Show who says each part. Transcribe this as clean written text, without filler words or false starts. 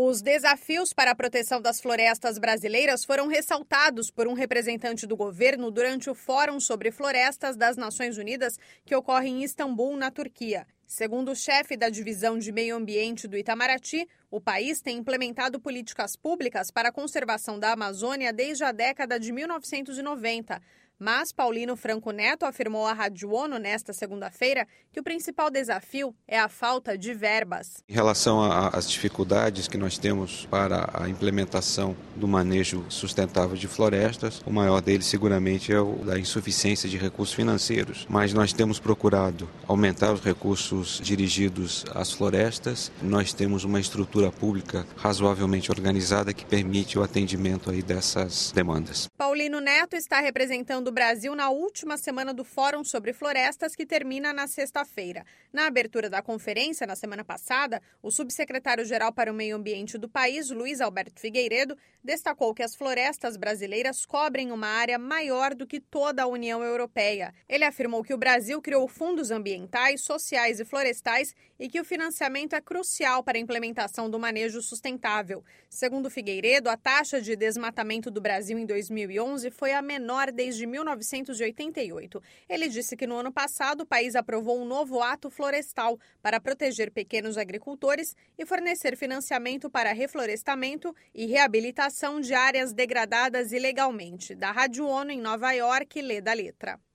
Speaker 1: Os desafios para a proteção das florestas brasileiras foram ressaltados por um representante do governo durante o Fórum sobre Florestas das Nações Unidas, que ocorre em Istambul, na Turquia. Segundo o chefe da Divisão de Meio Ambiente do Itamaraty, o país tem implementado políticas públicas para a conservação da Amazônia desde a década de 1990. Mas Paulino Franco Neto afirmou à Rádio ONU nesta segunda-feira que o principal desafio é a falta de verbas.
Speaker 2: Em relação às dificuldades que nós temos para a implementação do manejo sustentável de florestas, o maior deles seguramente é o da insuficiência de recursos financeiros. Mas nós temos procurado aumentar os recursos dirigidos às florestas. Nós temos uma estrutura pública razoavelmente organizada que permite o atendimento aí dessas demandas.
Speaker 1: Paulino Neto está representando o Brasil na última semana do Fórum sobre Florestas, que termina na sexta-feira. Na abertura da conferência, na semana passada, o subsecretário-geral para o Meio Ambiente do país, Luiz Alberto Figueiredo, destacou que as florestas brasileiras cobrem uma área maior do que toda a União Europeia. Ele afirmou que o Brasil criou fundos ambientais, sociais e florestais e que o financiamento é crucial para a implementação do manejo sustentável. Segundo Figueiredo, a taxa de desmatamento do Brasil em 2011 foi a menor desde 1988. Ele disse que no ano passado o país aprovou um novo ato florestal para proteger pequenos agricultores e fornecer financiamento para reflorestamento e reabilitação de áreas degradadas ilegalmente. Da Rádio ONU em Nova York, Leda Letra.